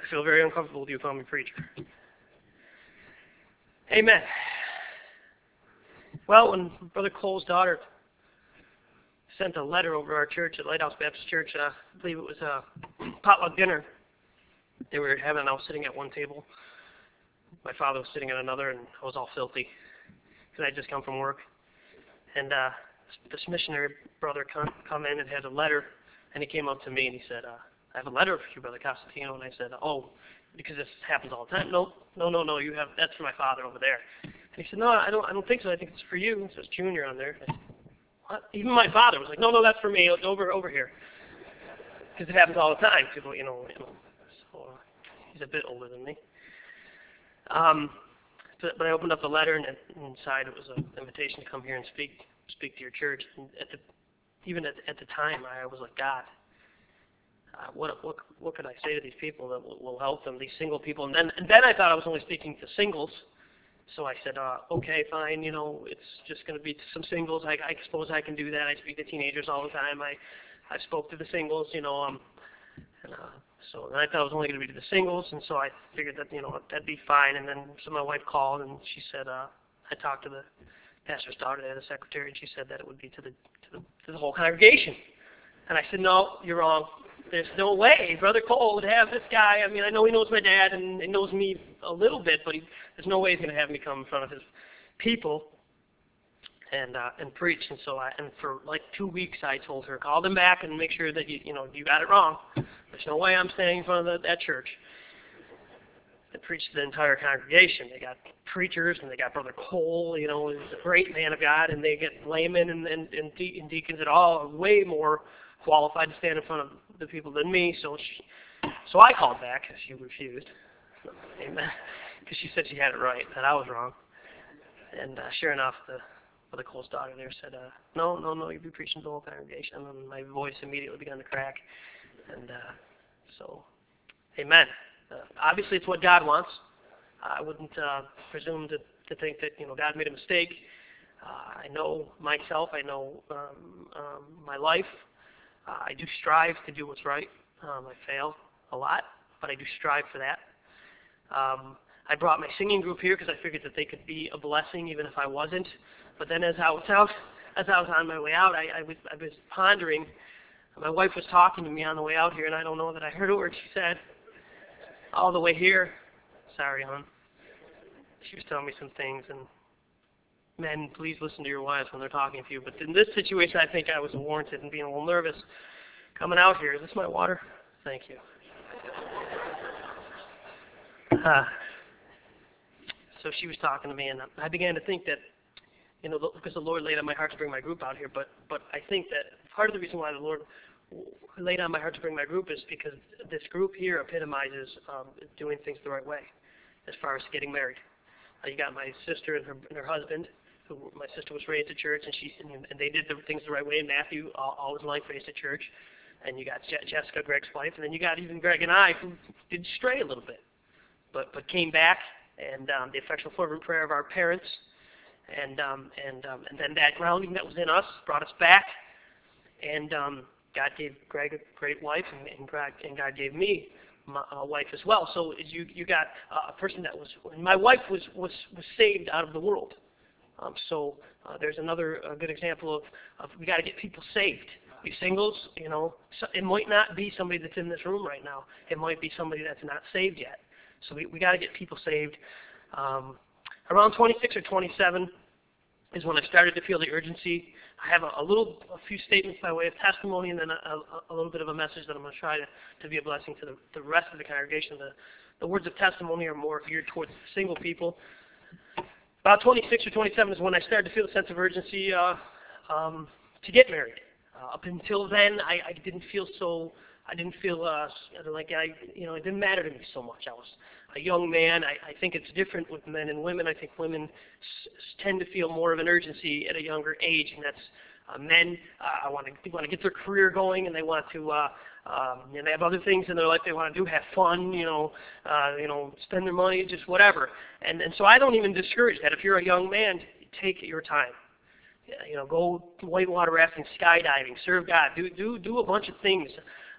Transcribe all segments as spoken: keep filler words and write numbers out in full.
I feel very uncomfortable with you calling me preacher. Amen. Well, when Brother Cole's daughter sent a letter over to our church at Lighthouse Baptist Church, uh, I believe it was a potluck dinner. They were having, and I was sitting at one table. My father was sitting at another, and I was all filthy because I had just come from work. And uh, this missionary brother come, come in and had a letter, and he came up to me and he said, uh, I have a letter for you, Brother Costantino. And I said, oh, because this happens all the time. No, no, no, no, you have, that's for my father over there. And he said, no, I don't, I don't think so. I think it's for you. It says Junior on there. I said, what? Even my father was like, no, no, that's for me. It's over, over here. Because it happens all the time. People, you know, you know. So uh, he's a bit older than me. Um, but, but I opened up the letter, and inside it was an invitation to come here and speak, speak to your church. And at the, even at, at the time, I was like, God, uh, what, what, what could I say to these people that will, will help them? These single people. And then, and then I thought I was only speaking to singles. So I said, uh, okay, fine, you know, it's just going to be some singles. I, I suppose I can do that. I speak to teenagers all the time. I, I spoke to the singles, you know, um, and, uh, so then I thought it was only going to be to the singles, and so I figured that, you know, that'd be fine. And then, so my wife called, and she said, uh, I talked to the pastor's daughter, the secretary, and she said that it would be to the, to the, to the whole congregation. And I said, no, you're wrong. There's no way Brother Cole would have this guy. I mean, I know he knows my dad and he knows me a little bit, but he, there's no way he's going to have me come in front of his people and uh, and preach. And so, I, and for like two weeks, I told her, call them back and make sure that you, you know, you got it wrong. There's no way I'm standing in front of the, that church. They preached to the entire congregation. They got preachers and they got Brother Cole, you know, he's a great man of God, and they get laymen and and, and, de- and deacons at all are way more qualified to stand in front of the people than me. So she, so I called back. She refused. Amen. Because she said she had it right, that I was wrong. And uh, sure enough, the Brother Cole's daughter there said, uh, no, no, no, you'll be preaching to the whole congregation. And my voice immediately began to crack. And uh, so, amen. Uh, obviously, it's what God wants. I wouldn't uh, presume to, to think that, you know, God made a mistake. Uh, I know myself. I know um, um, my life. Uh, I do strive to do what's right. Um, I fail a lot, but I do strive for that. Um, I brought my singing group here because I figured that they could be a blessing even if I wasn't. But then as I was out, as I was on my way out, I, I, was, I was pondering. My wife was talking to me on the way out here, and I don't know that I heard a word she said. All the way here, sorry, hon. She was telling me some things, and men, please listen to your wives when they're talking to you. But in this situation, I think I was warranted in being a little nervous coming out here. Is this my water? Thank you. Uh, so she was talking to me, and I began to think that, you know, because the Lord laid on my heart to bring my group out here, but but I think that part of the reason why the Lord laid on my heart to bring my group is because this group here epitomizes um, doing things the right way as far as getting married. Uh, you got my sister and her, and her husband, who my sister was raised at church, and she and they did the things the right way. And Matthew, all, all his life raised at church. And you got Je- Jessica, Greg's wife, and then you got even Greg and I, who did stray a little bit, but but came back, and um, the effectual fervent prayer of our parents, and um, and um, and then that grounding that was in us brought us back, and um, God gave Greg a great wife, and, and, Greg, and God gave me my, a wife as well. So you you got uh, a person that was, my wife was was was saved out of the world. Um, so uh, there's another uh, good example of, of we got to get people saved. You singles, you know, so it might not be somebody that's in this room right now. It might be somebody that's not saved yet. So we we got to get people saved. Um, around twenty-six or twenty-seven is when I started to feel the urgency. I have a, a little, a few statements by way of testimony, and then a, a, a little bit of a message that I'm going to try to, to be a blessing to the, the rest of the congregation. The, the words of testimony are more geared towards single people. About twenty-six or twenty-seven is when I started to feel a sense of urgency uh, um, to get married. Uh, up until then, I, I didn't feel so. I didn't feel uh, like I, you know, it didn't matter to me so much. I was a young man. I, I think it's different with men and women. I think women s- tend to feel more of an urgency at a younger age, and that's uh, men. Uh, I want to want to get their career going, and they want to. Uh, um, you know, they have other things in their life they want to do, have fun. You know, uh, you know, spend their money, just whatever. And and so I don't even discourage that. If you're a young man, take your time. You know, go whitewater rafting, skydiving, serve God, do do do a bunch of things.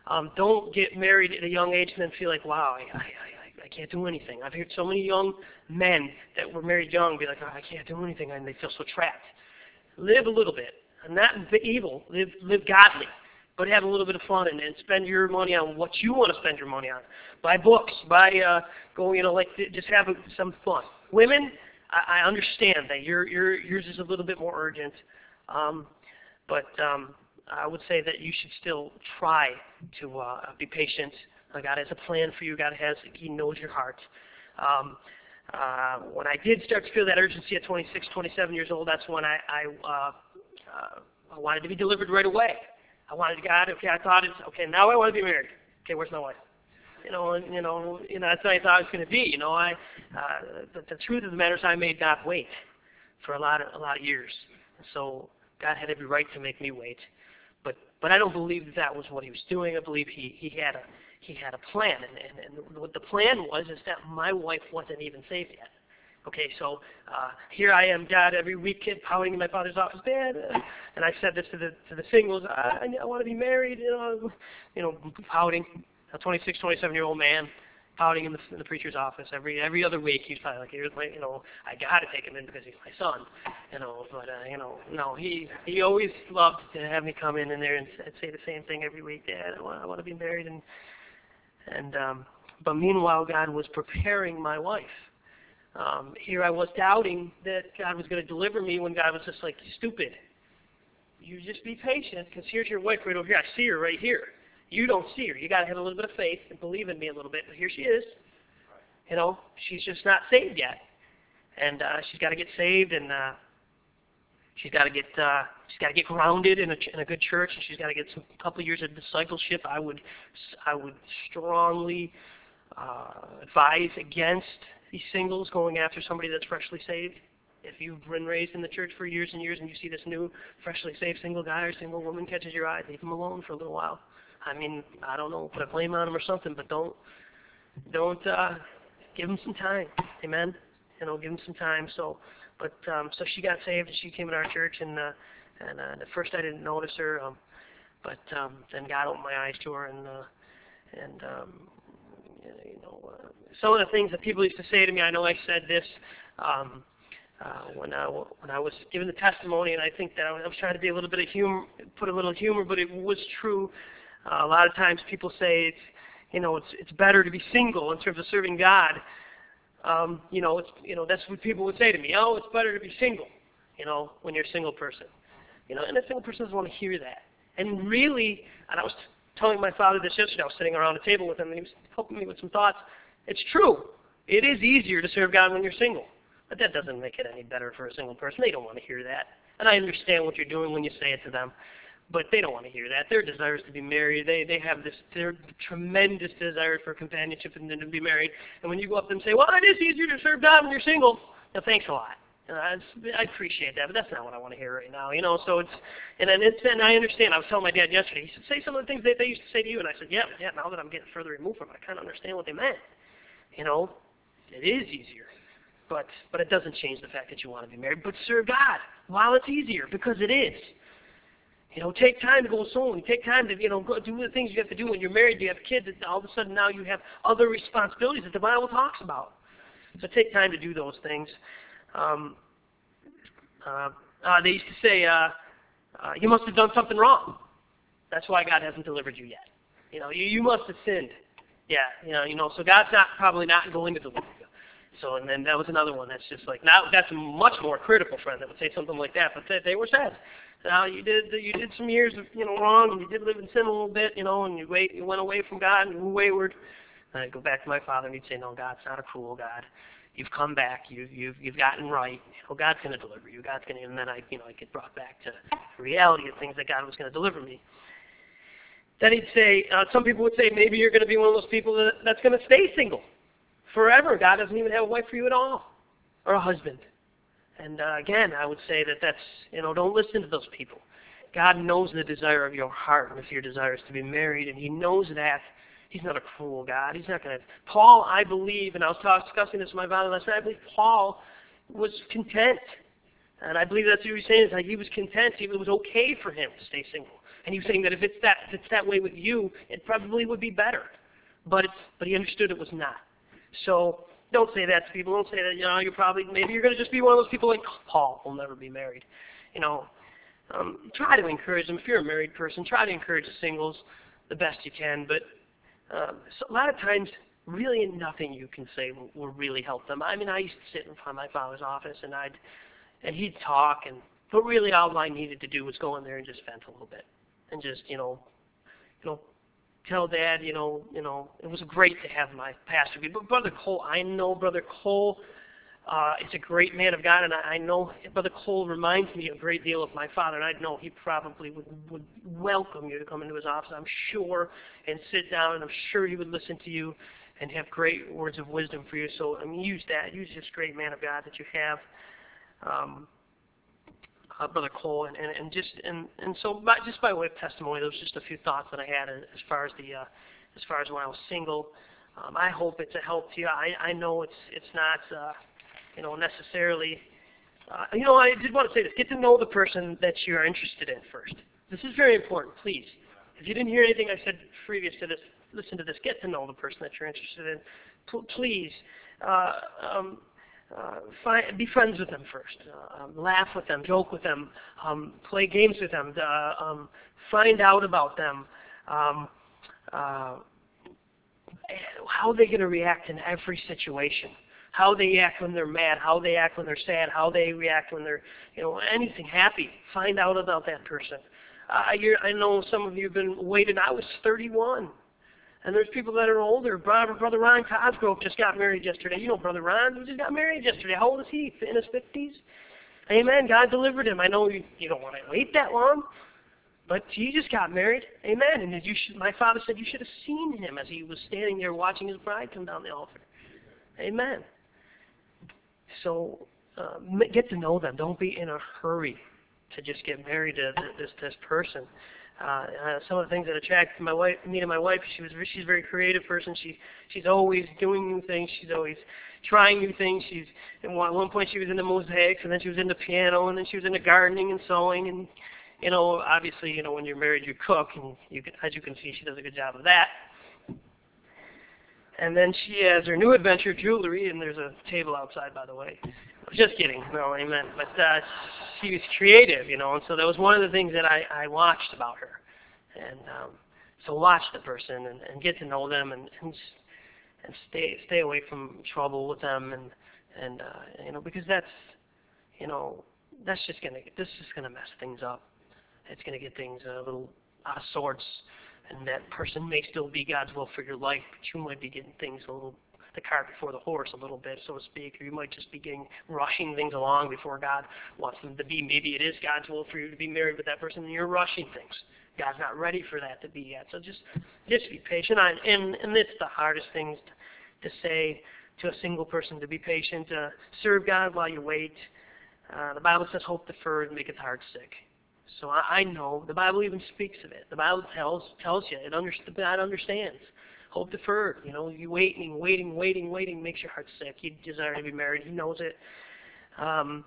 Um, don't get married at a young age and then feel like, wow, I, I, I, I can't do anything. I've heard so many young men that were married young be like, oh, I can't do anything, and they feel so trapped. Live a little bit. Not evil. Live, live godly. But have a little bit of fun and, and spend your money on what you want to spend your money on. Buy books. Buy, uh, go, you know, like just have a, some fun. Women, I, I understand that your your yours is a little bit more urgent, um, but um, I would say that you should still try to uh, be patient. Uh, God has a plan for you. God has He knows your heart. Um, uh, when I did start to feel that urgency at twenty-six, twenty-seven years old, that's when I I, uh, uh, I wanted to be delivered right away. I wanted God. Okay, I thought it's okay. Now I want to be married. Okay, where's my wife? You know, and you know, you know, that's what I thought it was going to be. You know, I. Uh, the, the truth of the matter is, I made God wait for a lot of a lot of years. So God had every right to make me wait, but but I don't believe that, that was what He was doing. I believe He He had a He had a plan, and, and and what the plan was is that my wife wasn't even saved yet. Okay, so uh, here I am, God, every week kid pouting in my father's office, Dad, uh, and I said this to the to the singles, I, I want to be married, you know, you know, pouting, a twenty-six, twenty-seven-year-old man, pouting in the, in the preacher's office every every other week. He's probably like, here's my, you know, I got to take him in because he's my son, you know, but uh, you know, no, he he always loved to have me come in in there and say the same thing every week, Dad, I want I want to be married, and and um, but meanwhile, God was preparing my wife. Um, here I was doubting that God was going to deliver me when God was just like, stupid. You just be patient because here's your wife right over here. I see her right here. You don't see her. You got to have a little bit of faith and believe in me a little bit. But here she is. You know, she's just not saved yet, and uh, she's got to get saved, and uh, she's got to get uh, she's got to get grounded in a, in a good church, and she's got to get some couple of years of discipleship. I would I would strongly uh, advise against these singles going after somebody that's freshly saved. If you've been raised in the church for years and years and you see this new freshly saved single guy or single woman catches your eye, leave them alone for a little while. I mean, I don't know, put a blame on them or something, but don't, don't, uh, give them some time. Amen? You know, give them some time. So, but, um, so she got saved and she came in our church, and, uh, and, uh, at first I didn't notice her, um, but, um, then God opened my eyes to her, and, uh, and, um, you know, uh, some of the things that people used to say to me, I know I said this um, uh, when, I, when I was giving the testimony, and I think that I was, I was trying to be a little bit of humor, put a little humor, but it was true. Uh, a lot of times people say, it's, you know, it's it's better to be single in terms of serving God. Um, you know, it's you know that's what people would say to me. Oh, it's better to be single, you know, when you're a single person. You know, and a single person doesn't want to hear that. And really, and I was telling my father this yesterday. I was sitting around a table with him, and he was helping me with some thoughts. It's true. It is easier to serve God when you're single. But that doesn't make it any better for a single person. They don't want to hear that. And I understand what you're doing when you say it to them. But they don't want to hear that. Their desire is to be married. They they have this their tremendous desire for companionship and then to be married. And when you go up and say, well, it is easier to serve God when you're single, now, thanks a lot. Uh, I appreciate that, but that's not what I want to hear right now. You know, so it's, and then it's, and I understand. I was telling my dad yesterday, he said, say some of the things that they used to say to you. And I said, yeah, yeah, now that I'm getting further removed from it, I kind of understand what they meant. You know, it is easier. But but it doesn't change the fact that you want to be married. But serve God while it's easier, because it is. You know, take time to go sowing. Take time to, you know, go do the things you have to do when you're married. You have kids. And all of a sudden now you have other responsibilities that the Bible talks about. So take time to do those things. Um, uh, uh, they used to say, uh, uh, you must have done something wrong. That's why God hasn't delivered you yet. You know, you, you must have sinned. Yeah, you know, you know, so God's not probably not going to deliver you. So, and then that was another one that's just like, now that's a much more critical friend that would say something like that, but they, they were sad. Now you did you did some years of, you know, wrong, and you did live in sin a little bit, you know, and you wait you went away from God and you were wayward. And I'd go back to my father and he'd say, no, God's not a cruel God. You've come back. You you've you've gotten right. You know, God's going to deliver you. God's going to, and then I you know I get brought back to the reality of things that God was going to deliver me. Then he'd say, uh, some people would say, maybe you're going to be one of those people that, that's going to stay single forever. God doesn't even have a wife for you at all, or a husband. And uh, again, I would say that that's, you know, don't listen to those people. God knows the desire of your heart, and if your desire is to be married, and He knows that, He's not a cruel God. He's not going to. Paul, I believe, and I was talk, discussing this with my father last night, I believe Paul was content. And I believe that's what he was saying, is like he was content. It was okay for him to stay single. And he was saying that if it's that if it's that way with you, it probably would be better. But it's but he understood it was not. So don't say that to people. Don't say that, you know, you're probably, maybe you're going to just be one of those people like, Paul will never be married. You know, um, try to encourage them. If you're a married person, try to encourage the singles the best you can. But um, so a lot of times, really nothing you can say will, will really help them. I mean, I used to sit in front of my father's office, and I'd, and he'd talk, and but really all I needed to do was go in there and just vent a little bit. And just, you know, you know, tell Dad, you know, you know, it was great to have my pastor. But Brother Cole, I know Brother Cole uh, is a great man of God, and I, I know Brother Cole reminds me a great deal of my father, and I know he probably would, would welcome you to come into his office, I'm sure, and sit down, and I'm sure he would listen to you and have great words of wisdom for you. So, I mean, use that. Use this great man of God that you have. Um, Uh, Brother Cole, and, and, and just and, and so by, just by way of testimony, those were just a few thoughts that I had as far as the uh, as far as when I was single. Um, I hope it's a help to you. I, I know it's it's not uh, you know necessarily. Uh, you know, I did want to say this: get to know the person that you are interested in first. This is very important. Please, if you didn't hear anything I said previous to this, listen to this. Get to know the person that you're interested in. P- please. Uh, um, Uh, find, be friends with them first. Uh, um, laugh with them, joke with them, um, play games with them. Uh, um, find out about them. Um, uh, how they're going to react in every situation. How they act when they're mad. How they act when they're sad. How they react when they're, you know, anything happy. Find out about that person. Uh, you're, I know some of you have been waiting. I was thirty-one. And there's people that are older. Brother, Brother Ron Cosgrove just got married yesterday. You know Brother Ron, who just got married yesterday. How old is he? In his fifties? Amen. God delivered him. I know you, you don't want to wait that long, but he just got married. Amen. And you should, my father said you should have seen him as he was standing there watching his bride come down the altar. Amen. So uh, get to know them. Don't be in a hurry to just get married to this this person. Uh, uh, some of the things that attracted my wife, me to my wife, she was she's a very creative person. She she's always doing new things. She's always trying new things. She's at one, one point she was into mosaics, and then she was into piano, and then she was into gardening and sewing. And you know, obviously, you know, when you're married, you cook, and you can, as you can see, she does a good job of that. And then she has her new adventure, jewelry, and there's a table outside, by the way. Just kidding. No, amen. But uh, she was creative, you know, and so that was one of the things that I, I watched about her. And um, so watch the person and, and get to know them and and, and stay stay away from trouble with them and and uh, you know because that's you know that's just gonna this is gonna mess things up. It's gonna get things a little out of sorts, and that person may still be God's will for your life, but you might be getting things a little. The cart before the horse a little bit, so to speak, or you might just be getting, rushing things along before God wants them to be. Maybe it is God's will for you to be married with that person, and you're rushing things. God's not ready for that to be yet. So just just be patient. I, and, and it's the hardest things to, to say to a single person, to be patient, uh, serve God while you wait. Uh, the Bible says hope deferred maketh heart sick. So I, I know. The Bible even speaks of it. The Bible tells tells you. It under, God understands. Hope deferred. You know, you waiting, waiting, waiting, waiting makes your heart sick. You desire to be married. He knows it. Um,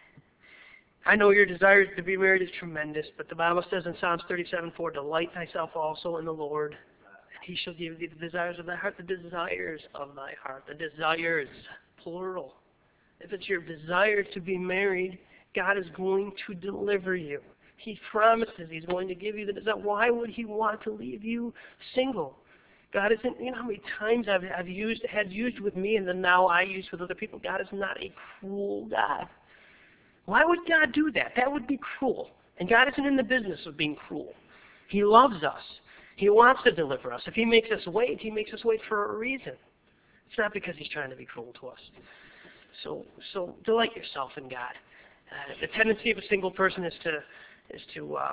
I know your desire to be married is tremendous, but the Bible says in Psalms thirty-seven four, delight thyself also in the Lord, and he shall give thee the desires of thy heart, the desires of thy heart, the desires, plural. If it's your desire to be married, God is going to deliver you. He promises he's going to give you the desire. Why would he want to leave you single? God isn't, you know how many times I've, I've used, had used with me and then now I use with other people. God is not a cruel God. Why would God do that? That would be cruel. And God isn't in the business of being cruel. He loves us. He wants to deliver us. If he makes us wait, he makes us wait for a reason. It's not because he's trying to be cruel to us. So, so delight yourself in God. Uh, the tendency of a single person is to, is to, uh,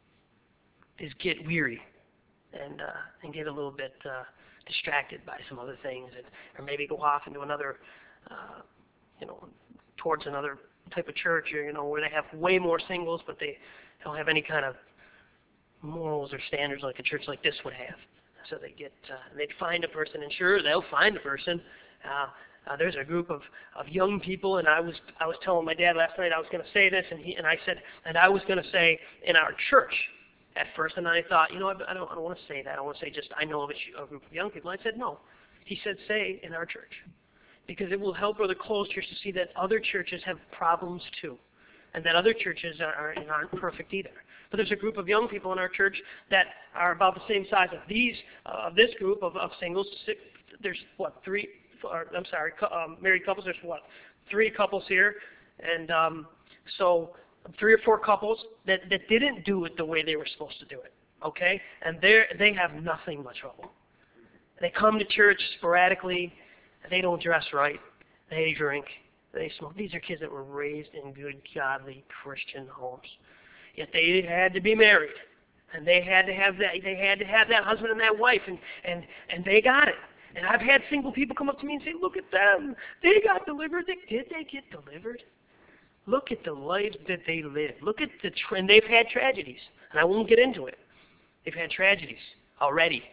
is get weary. And uh, and get a little bit uh, distracted by some other things, and, or maybe go off into another, uh, you know, towards another type of church, or, you know, where they have way more singles, but they don't have any kind of morals or standards like a church like this would have. So they get, uh, they'd find a person, and sure, they'll find a person. Uh, uh, there's a group of, of young people, and I was I was telling my dad last night I was going to say this, and he and I said, and I was going to say in our church. at first, and I thought, you know, I, I don't, I don't want to say that. I want to say just I know of a, a group of young people. I said no. He said, say in our church, because it will help Brother Cole's church to see that other churches have problems too, and that other churches are, are, aren't perfect either. But there's a group of young people in our church that are about the same size of these, uh, of this group of, of singles. Six, there's what three? Or, I'm sorry, um, married couples. There's what three couples here, and um, so three or four couples that, that didn't do it the way they were supposed to do it. Okay, and they they have nothing but trouble. They come to church sporadically. They don't dress right. They drink. They smoke. These are kids that were raised in good, godly Christian homes. Yet they had to be married, and they had to have that. They had to have that husband and that wife, and and and they got it. And I've had single people come up to me and say, "Look at them. They got delivered. They, did they get delivered? Look at the life that they live. Look at the trend. They've had tragedies, and I won't get into it. They've had tragedies already,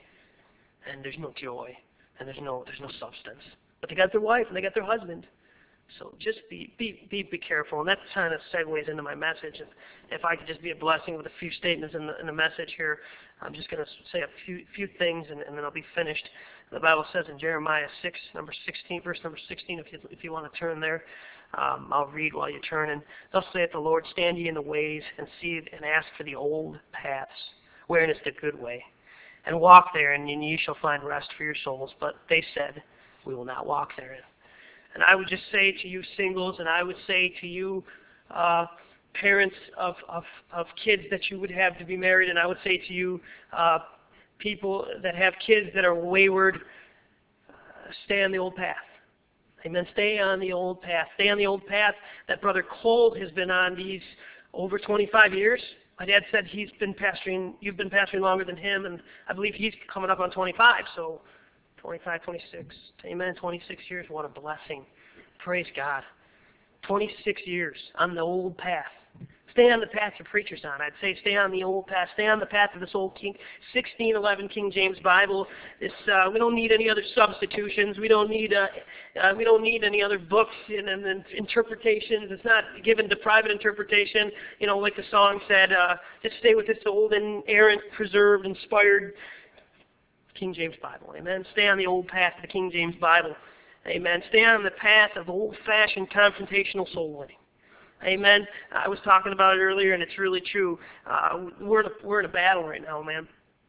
and there's no joy, and there's no there's no substance. But they got their wife and they got their husband." So just be be be, be careful, and that kind of segues into my message. And if I could just be a blessing with a few statements in the, in the message here, I'm just going to say a few few things, and, and then I'll be finished. The Bible says in Jeremiah six, number sixteen, verse number sixteen, if you if you want to turn there, um, I'll read while you're turning. Thus saith the Lord, stand ye in the ways, and see and ask for the old paths, wherein is the good way, and walk therein, and ye shall find rest for your souls. But they said, we will not walk therein. And I would just say to you singles, and I would say to you uh, parents of, of, of kids that you would have to be married, and I would say to you uh, people that have kids that are wayward, uh, stay on the old path. Amen. Stay on the old path. Stay on the old path that Brother Cole has been on these over twenty-five years. My dad said he's been pastoring, you've been pastoring longer than him, and I believe he's coming up on twenty-five, so twenty-five, twenty-six, amen, twenty-six years, what a blessing. Praise God. twenty-six years on the old path. Stay on the path your preacher's on. I'd say stay on the old path. Stay on the path of this old King, sixteen eleven King James Bible. This uh, we don't need any other substitutions. We don't need uh, uh, we don't need any other books and, and, and interpretations. It's not given to private interpretation. You know, like the song said, uh, just stay with this old, inerrant, preserved, inspired King James Bible. Amen. Stay on the old path of the King James Bible. Amen. Stay on the path of old-fashioned confrontational soul winning. Amen. I was talking about it earlier, and it's really true. Uh, we're, in a, we're in a battle right now, man.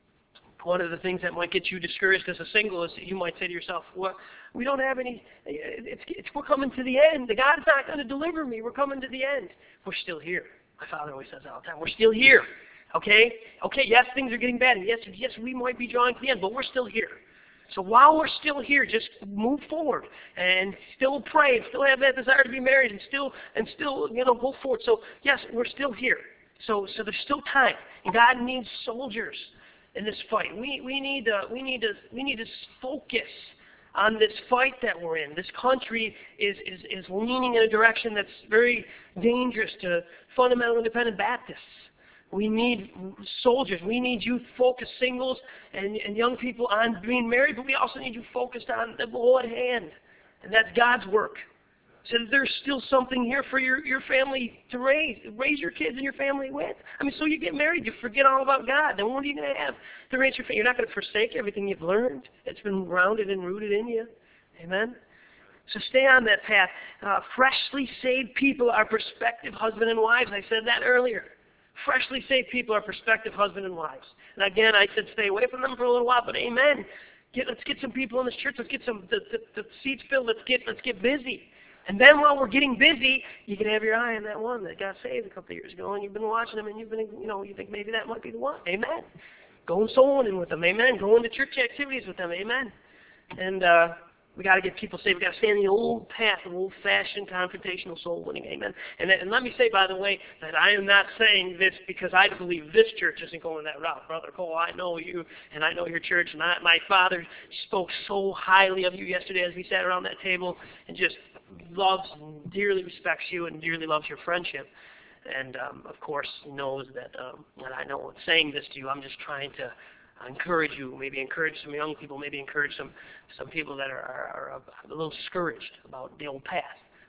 One of the things that might get you discouraged as a single is that you might say to yourself, well, we don't have any, it's, it's, we're coming to the end. The God's not going to deliver me. We're coming to the end. We're still here. My father always says that all the time. We're still here. Okay? Okay, yes, things are getting bad. And yes, yes, we might be drawing to the end, but we're still here. So while we're still here, just move forward and still pray and still have that desire to be married and still and still, you know, go forward. So yes, we're still here. So so there's still time. And God needs soldiers in this fight. We we need to we need to we need to focus on this fight that we're in. This country is is, is leaning in a direction that's very dangerous to fundamental independent Baptists. We need soldiers. We need youth-focused singles and, and young people on being married, but we also need you focused on the goal at hand, and that's God's work. So that there's still something here for your, your family to raise, raise your kids and your family with. I mean, so you get married, you forget all about God. Then what are you going to have to raise your family? You're not going to forsake everything you've learned. It's been grounded and rooted in you. Amen? So stay on that path. Uh, freshly saved people are prospective husband and wives. I said that earlier. Freshly saved people are prospective husband and wives. And again, I said stay away from them for a little while, but amen. Get, let's get some people in this church. Let's get some the, the, the seats filled. Let's get let's get busy. And then while we're getting busy, you can have your eye on that one that got saved a couple of years ago, and you've been watching them, and you've been, you know, you think maybe that might be the one. Amen. Go and soul winning with them. Amen. Go into church activities with them. Amen. And uh, we got to get people saved. We got to stay on the old path of old-fashioned confrontational soul winning. Amen. And, and let me say, by the way, that I am not saying this because I believe this church isn't going that route. Brother Cole, I know you, and I know your church, and I, my father spoke so highly of you yesterday as we sat around that table, and just loves and dearly respects you and dearly loves your friendship. And, um, of course, knows that, um, and I know in saying this to you, I'm just trying to encourage you, maybe encourage some young people, maybe encourage some, some people that are, are, are a little discouraged about the old path.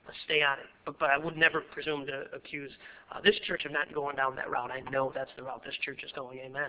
But stay on it. But, but I would never presume to accuse uh, this church of not going down that route. I know that's the route this church is going. Amen.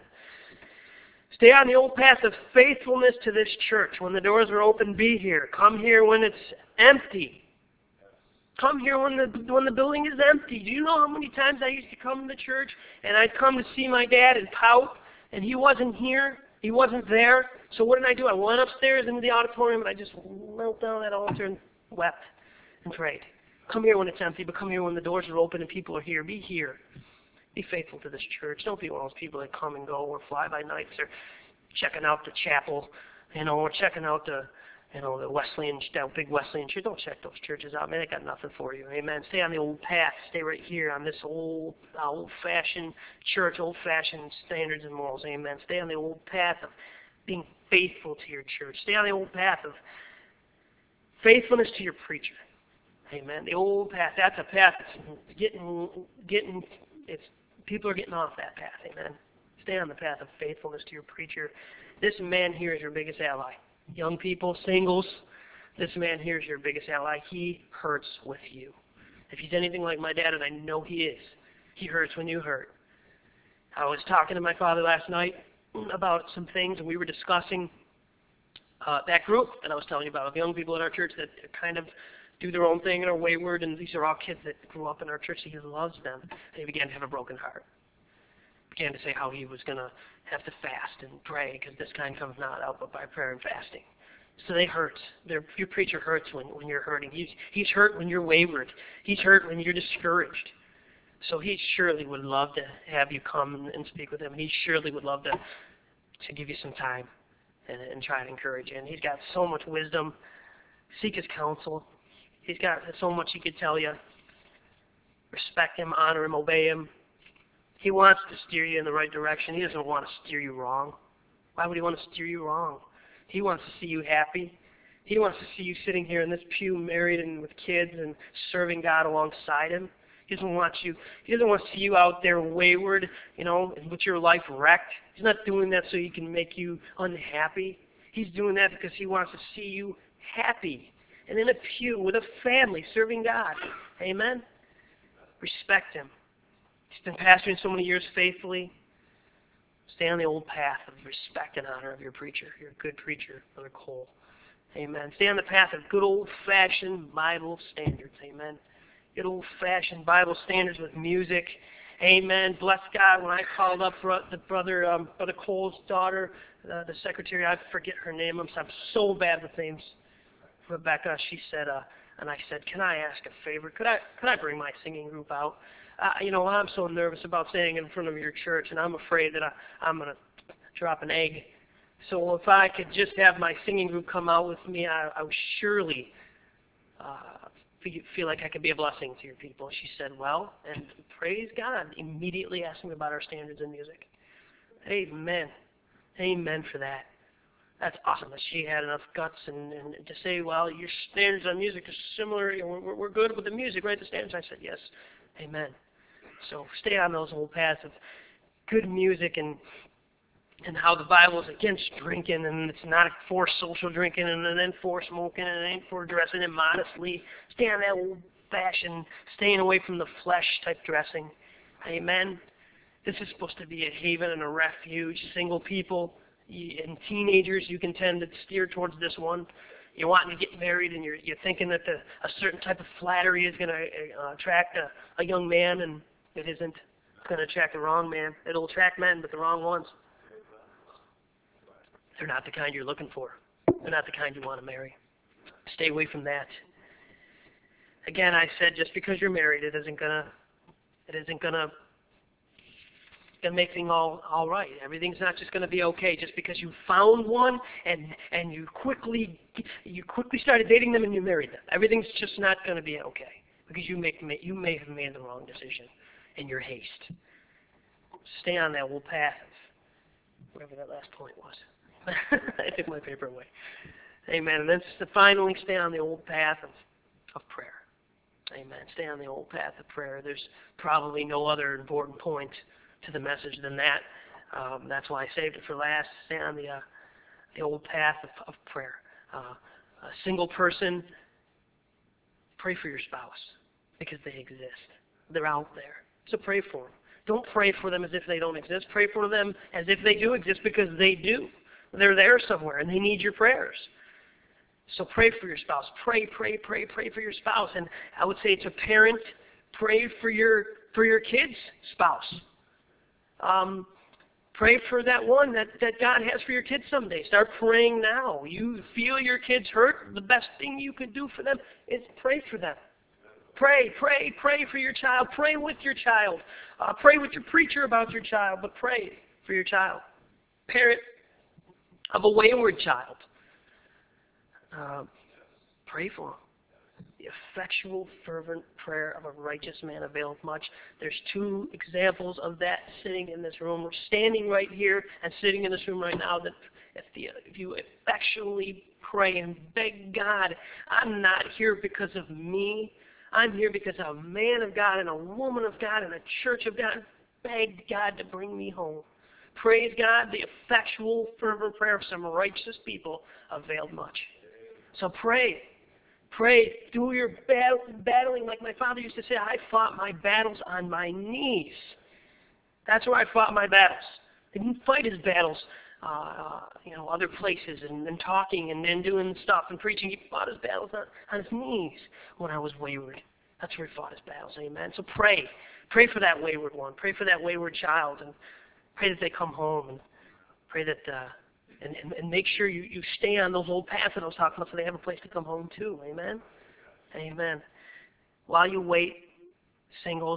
Stay on the old path of faithfulness to this church. When the doors are open, be here. Come here when it's empty. Come here when the when the building is empty. Do you know how many times I used to come to church and I'd come to see my dad and pout, and he wasn't here, he wasn't there. So what did I do? I went upstairs into the auditorium and I just knelt down at that altar and wept and prayed. Come here when it's empty, but come here when the doors are open and people are here. Be here. Be faithful to this church. Don't be one of those people that come and go or fly by nights or checking out the chapel, you know, or checking out the, you know, the Wesleyan, that big Wesleyan church. Don't check those churches out, man. They got nothing for you. Amen. Stay on the old path. Stay right here on this old, uh, old-fashioned church, old-fashioned standards and morals. Amen. Stay on the old path of being faithful to your church. Stay on the old path of faithfulness to your preacher. Amen. The old path. That's a path that's getting, getting, it's, people are getting off that path. Amen. Stay on the path of faithfulness to your preacher. This man here is your biggest ally. Young people, singles, this man here is your biggest ally. He hurts with you. If he's anything like my dad, and I know he is, he hurts when you hurt. I was talking to my father last night about some things, and we were discussing uh, that group that I was telling you about, of young people in our church that kind of do their own thing and are wayward, and these are all kids that grew up in our church. He loves them. And he began to have a broken heart. Began to say how he was going to have to fast and pray because this kind comes not out but by prayer and fasting. So they hurt. Their, your preacher hurts when, when you're hurting. He's, he's hurt when you're wayward. He's hurt when you're discouraged. So he surely would love to have you come and, and speak with him. And he surely would love to, to give you some time and, and try to encourage you. And he's got so much wisdom. Seek his counsel. He's got so much he could tell you. Respect him, honor him, obey him. He wants to steer you in the right direction. He doesn't want to steer you wrong. Why would he want to steer you wrong? He wants to see you happy. He wants to see you sitting here in this pew, married and with kids and serving God alongside him. He doesn't want you. He doesn't want to see you out there wayward, you know, and with your life wrecked. He's not doing that so he can make you unhappy. He's doing that because he wants to see you happy and in a pew with a family serving God. Amen? Respect him. He's been pastoring so many years faithfully. Stay on the old path of respect and honor of your preacher. You're a good preacher, Brother Cole. Amen. Stay on the path of good old-fashioned Bible standards. Amen. Good old-fashioned Bible standards with music. Amen. Bless God. When I called up the brother, um, Brother Cole's daughter, uh, the secretary, I forget her name. I'm, I'm so bad with names. Rebecca, she said, uh, and I said, can I ask a favor? Could I, could I bring my singing group out? Uh, you know, I'm so nervous about standing in front of your church, and I'm afraid that I, I'm going to drop an egg. So if I could just have my singing group come out with me, I, I would surely uh, feel like I could be a blessing to your people. She said, well, and praise God, immediately asked me about our standards in music. Amen. Amen for that. That's awesome that she had enough guts and, and to say, well, your standards on music are similar. You know, we're, we're good with the music, right? The standards. I said, yes. Amen. So stay on those old paths of good music and and how the Bible is against drinking, and it's not for social drinking, and then for smoking, and it ain't for dressing immodestly. Stay on that old-fashioned, staying away from the flesh type dressing. Amen. This is supposed to be a haven and a refuge. Single people and teenagers, you can tend to steer towards this one. You're wanting to get married, and you're you're thinking that the, a certain type of flattery is going to uh, attract a, a young man, and it isn't. It's going to attract the wrong man. It'll attract men, but the wrong ones. They're not the kind you're looking for. They're not the kind you want to marry. Stay away from that. Again, I said just because you're married, it isn't gonna, it isn't gonna, gonna make things all all right. Everything's not just gonna be okay just because you found one and and you quickly you quickly started dating them and you married them. Everything's just not gonna be okay because you make you may have made the wrong decision in your haste. Stay on that old path, whatever that last point was. I took my paper away. Amen. And then to finally stay on the old path of, of prayer. Amen. Stay on the old path of prayer. There's probably no other important point to the message than that. Um, that's why I saved it for last. Stay on the uh, the old path of, of prayer. Uh, a single person, Pray for your spouse because they exist. They're out there. So pray for them. Don't pray for them as if they don't exist. Pray for them as if they do exist because they do. They're there somewhere and they need your prayers. So pray for your spouse. Pray, pray, pray, pray for your spouse. And I would say it's a parent, pray for your for your kid's spouse. Um, pray for that one that, that God has for your kids someday. Start praying now. You feel your kids hurt, the best thing you can do for them is pray for them. Pray, pray, pray for your child. Pray with your child. Uh, pray with your preacher about your child, but pray for your child. Parent of a wayward child. Uh, pray for them. The effectual, fervent prayer of a righteous man availeth much. There's two examples of that sitting in this room. We're standing right here and sitting in this room right now. That if, the, if you effectually pray and beg God, I'm not here because of me. I'm here because I'm a man of God and a woman of God and a church of God. Beg God to bring me home. Praise God, the effectual, fervent prayer of some righteous people availed much. So pray. Pray. Do your battle, battling like my father used to say. I fought my battles on my knees. That's where I fought my battles. He didn't fight his battles, uh, you know, other places and, and talking and then doing stuff and preaching. He fought his battles on, on his knees when I was wayward. That's where he fought his battles. Amen. So pray. Pray for that wayward one. Pray for that wayward child, and pray that they come home, and pray that, uh, and, and, and make sure you, you stay on those old paths that I was talking about so they have a place to come home to. Amen. Amen. While you wait, singles,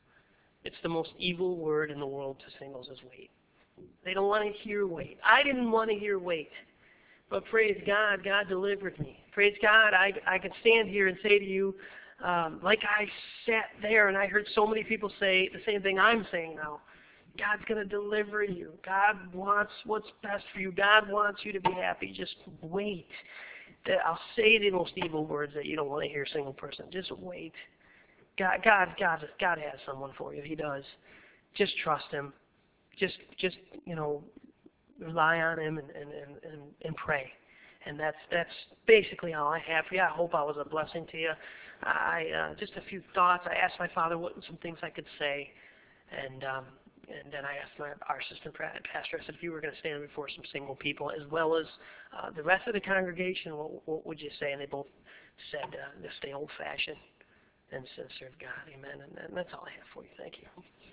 it's the most evil word in the world to singles is wait. They don't want to hear wait. I didn't want to hear wait. But praise God, God delivered me. Praise God, I, I can stand here and say to you, um, like I sat there and I heard so many people say the same thing I'm saying now. God's going to deliver you. God wants what's best for you. God wants you to be happy. Just wait. I'll say the most evil words that you don't want to hear, single person. Just wait. God, God, God, God has someone for you. He does. Just trust Him. Just, just you know, rely on Him and and, and, and pray. And that's that's basically all I have for you. I hope I was a blessing to you. I uh, just a few thoughts. I asked my father what some things I could say, and um, and then I asked my our assistant pastor. I said, if you were going to stand before some single people as well as uh, the rest of the congregation, what, what would you say? And they both said, uh, just stay old-fashioned and serve God. Amen. And, and that's all I have for you. Thank you.